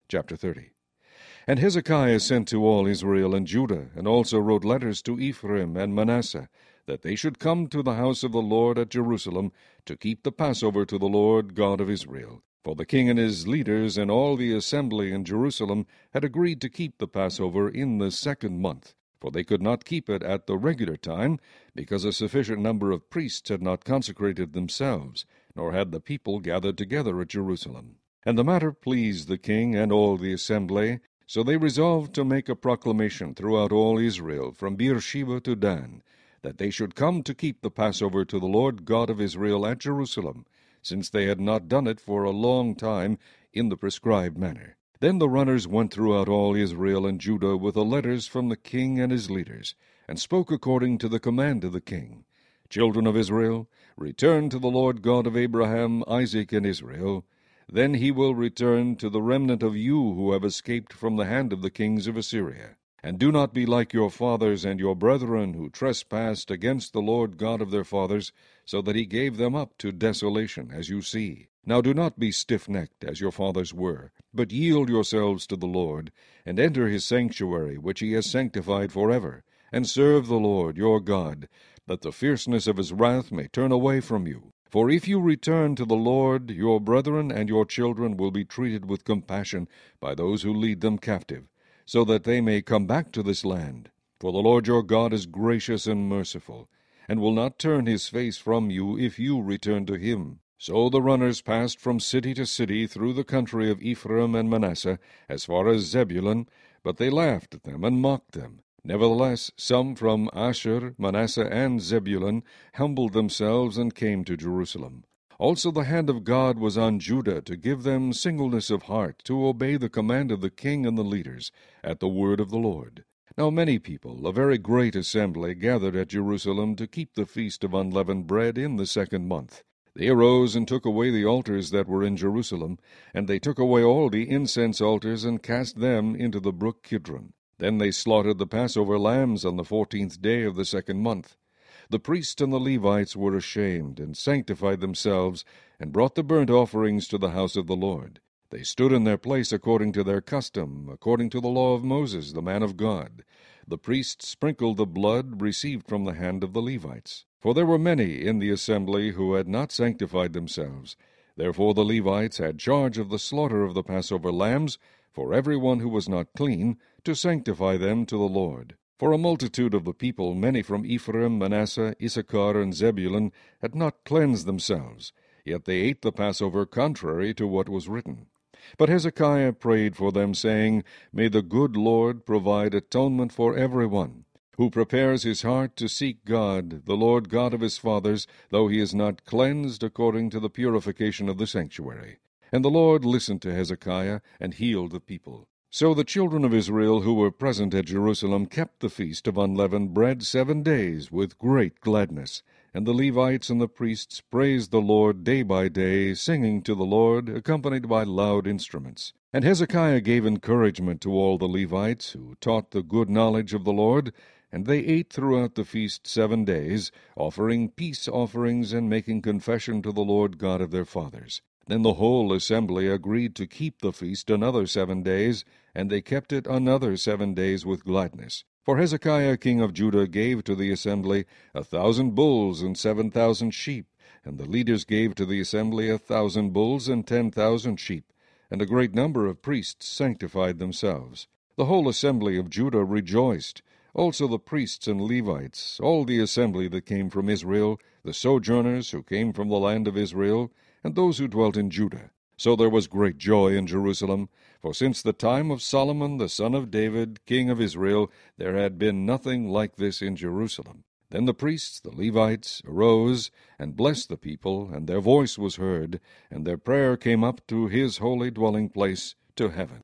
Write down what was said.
Chapter 30. And Hezekiah sent to all Israel and Judah, and also wrote letters to Ephraim and Manasseh, that they should come to the house of the Lord at Jerusalem, to keep the Passover to the Lord God of Israel. For the king and his leaders and all the assembly in Jerusalem had agreed to keep the Passover in the 2nd month, for they could not keep it at the regular time, because a sufficient number of priests had not consecrated themselves, nor had the people gathered together at Jerusalem. And the matter pleased the king and all the assembly, so they resolved to make a proclamation throughout all Israel, from Beersheba to Dan, that they should come to keep the Passover to the Lord God of Israel at Jerusalem, since they had not done it for a long time in the prescribed manner. Then the runners went throughout all Israel and Judah with the letters from the king and his leaders, and spoke according to the command of the king. Children of Israel, return to the Lord God of Abraham, Isaac, and Israel. Then he will return to the remnant of you who have escaped from the hand of the kings of Assyria. And do not be like your fathers and your brethren, who trespassed against the Lord God of their fathers, so that he gave them up to desolation, as you see. Now do not be stiff-necked, as your fathers were, but yield yourselves to the Lord, and enter his sanctuary, which he has sanctified forever, and serve the Lord your God, that the fierceness of his wrath may turn away from you. For if you return to the Lord, your brethren and your children will be treated with compassion by those who lead them captive, so that they may come back to this land. For the Lord your God is gracious and merciful, and will not turn his face from you if you return to him. So the runners passed from city to city through the country of Ephraim and Manasseh, as far as Zebulun, but they laughed at them and mocked them. Nevertheless, some from Asher, Manasseh, and Zebulun humbled themselves and came to Jerusalem. Also the hand of God was on Judah to give them singleness of heart, to obey the command of the king and the leaders, at the word of the Lord. Now many people, a very great assembly, gathered at Jerusalem to keep the feast of unleavened bread in the 2nd month. They arose and took away the altars that were in Jerusalem, and they took away all the incense altars and cast them into the brook Kidron. Then they slaughtered the Passover lambs on the 14th day of the 2nd month. The priests and the Levites were ashamed, and sanctified themselves, and brought the burnt offerings to the house of the Lord. They stood in their place according to their custom, according to the law of Moses, the man of God. The priests sprinkled the blood received from the hand of the Levites. For there were many in the assembly who had not sanctified themselves. Therefore the Levites had charge of the slaughter of the Passover lambs, for every one who was not clean, to sanctify them to the Lord. For a multitude of the people, many from Ephraim, Manasseh, Issachar, and Zebulun, had not cleansed themselves, yet they ate the Passover contrary to what was written. But Hezekiah prayed for them, saying, May the good Lord provide atonement for every one, who prepares his heart to seek God, the Lord God of his fathers, though he is not cleansed according to the purification of the sanctuary. And the Lord listened to Hezekiah, and healed the people. So the children of Israel who were present at Jerusalem kept the feast of unleavened bread 7 days with great gladness. And the Levites and the priests praised the Lord day by day, singing to the Lord, accompanied by loud instruments. And Hezekiah gave encouragement to all the Levites, who taught the good knowledge of the Lord, and they ate throughout the feast 7 days, offering peace offerings and making confession to the Lord God of their fathers. Then the whole assembly agreed to keep the feast another 7 days, and they kept it another 7 days with gladness. For Hezekiah king of Judah gave to the assembly 1,000 bulls and 7,000 sheep, and the leaders gave to the assembly 1,000 bulls and 10,000 sheep, and a great number of priests sanctified themselves. The whole assembly of Judah rejoiced, also the priests and Levites, all the assembly that came from Israel, the sojourners who came from the land of Israel, and those who dwelt in Judah. So there was great joy in Jerusalem, for since the time of Solomon the son of David, king of Israel, there had been nothing like this in Jerusalem. Then the priests, the Levites, arose and blessed the people, and their voice was heard, and their prayer came up to his holy dwelling place, to heaven.